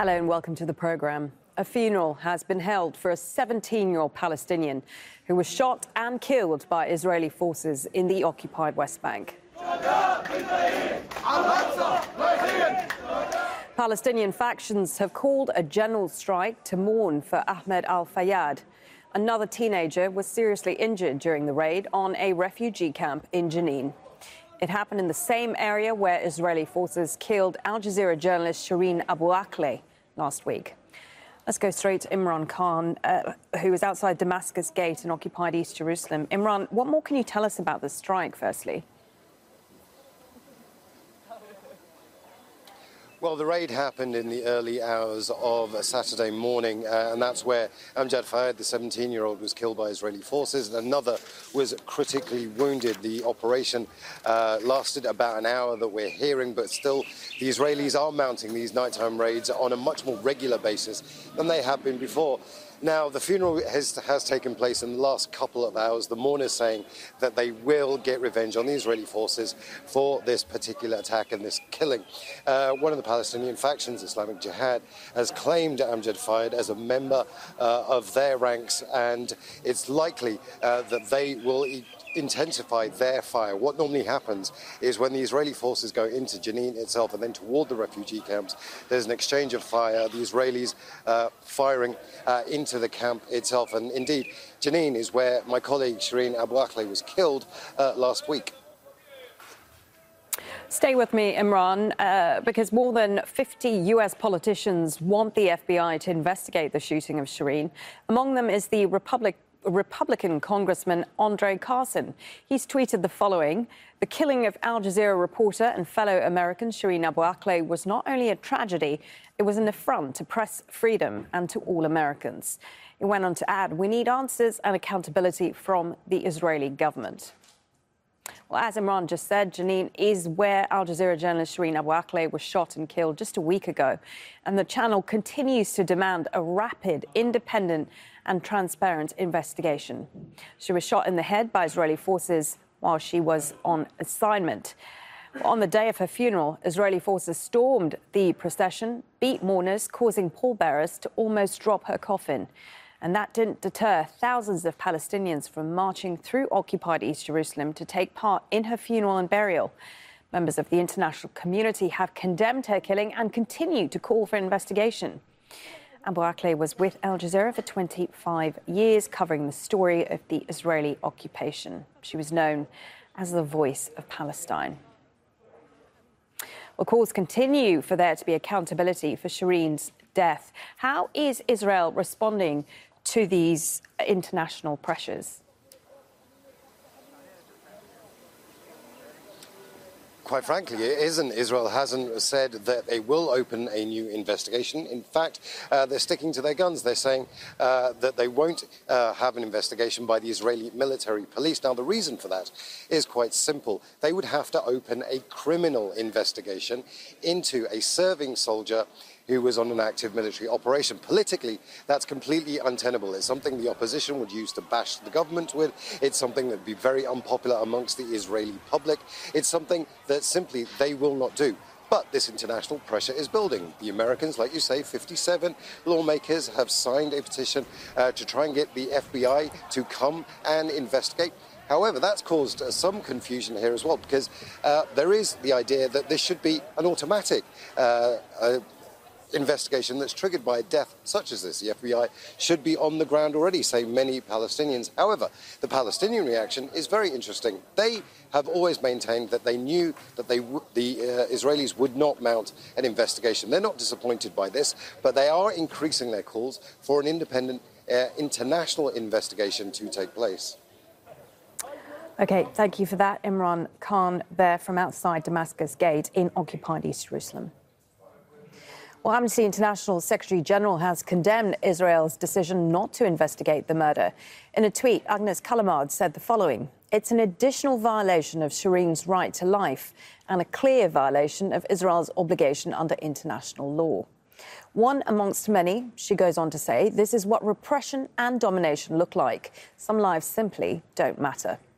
Hello and welcome to the programme. A funeral has been held for a 17-year-old Palestinian who was shot and killed by Israeli forces in the occupied West Bank. Palestinian factions have called a general strike to mourn for Ahmed al-Fayyad. Another teenager was seriously injured during the raid on a refugee camp in Jenin. It happened in the same area where Israeli forces killed Al Jazeera journalist Shireen Abu Akleh last week. Let's go straight to Imran Khan, who is outside Damascus Gate in occupied East Jerusalem. Imran, what more can you tell us about this strike, firstly? Well, the raid happened in the early hours of a Saturday morning, and that's where Amjad Fayyad, the 17-year-old, was killed by Israeli forces, and another was critically wounded. The operation lasted about an hour that we're hearing, but still the Israelis are mounting these nighttime raids on a much more regular basis than they have been before. Now, the funeral has taken place in the last couple of hours. The mourners saying that they will get revenge on the Israeli forces for this particular attack and this killing. One of the Palestinian factions, Islamic Jihad, has claimed Amjad Fayyad as a member of their ranks, and it's likely that they will intensify their fire. What normally happens is when the Israeli forces go into Jenin itself and then toward the refugee camps, there's an exchange of fire, the Israelis firing into the camp itself. And indeed, Jenin is where my colleague Shireen Abu Akleh was killed last week. Stay with me, Imran, because more than 50 US politicians want the FBI to investigate the shooting of Shireen. Among them is the Republican Congressman Andre Carson. He's tweeted the following: "The killing of Al Jazeera reporter and fellow American Shireen Abu Akleh was not only a tragedy, it was an affront to press freedom and to all Americans." He went on to add, "We need answers and accountability from the Israeli government." Well, as Imran just said, Jenin is where Al Jazeera journalist Shireen Abu Akleh was shot and killed just a week ago. And the channel continues to demand a rapid, independent and transparent investigation. She was shot in the head by Israeli forces while she was on assignment. On the day of her funeral, Israeli forces stormed the procession, beat mourners, causing pallbearers to almost drop her coffin. And that didn't deter thousands of Palestinians from marching through occupied East Jerusalem to take part in her funeral and burial. Members of the international community have condemned her killing and continue to call for investigation. Abu Akleh was with Al Jazeera for 25 years, covering the story of the Israeli occupation. She was known as the voice of Palestine. Well, calls continue for there to be accountability for Shireen's death. How is Israel responding to these international pressures? Quite frankly, it isn't. Israel hasn't said that they will open a new investigation. In fact, they're sticking to their guns. They're saying that they won't have an investigation by the Israeli military police. Now, the reason for that is quite simple. They would have to open a criminal investigation into a serving soldier who was on an active military operation. Politically, that's completely untenable. It's something the opposition would use to bash the government with. It's something that would be very unpopular amongst the Israeli public. It's something that simply they will not do. But this international pressure is building. The Americans, like you say, 57 lawmakers have signed a petition to try and get the FBI to come and investigate. However, that's caused some confusion here as well, because there is the idea that this should be an automatic investigation that's triggered by a death such as this. The FBI should be on the ground already, say many Palestinians. However, the Palestinian reaction is very interesting. They have always maintained that they knew that the Israelis would not mount an investigation. They're not disappointed by this, but they are increasing their calls for an independent international investigation to take place. OK, thank you for that, Imran Khan, there from outside Damascus Gate in occupied East Jerusalem. Well, Amnesty International Secretary-General has condemned Israel's decision not to investigate the murder. In a tweet, Agnes Kalamard said the following: "It's an additional violation of Shireen's right to life and a clear violation of Israel's obligation under international law." One amongst many, she goes on to say, this is what repression and domination look like. Some lives simply don't matter.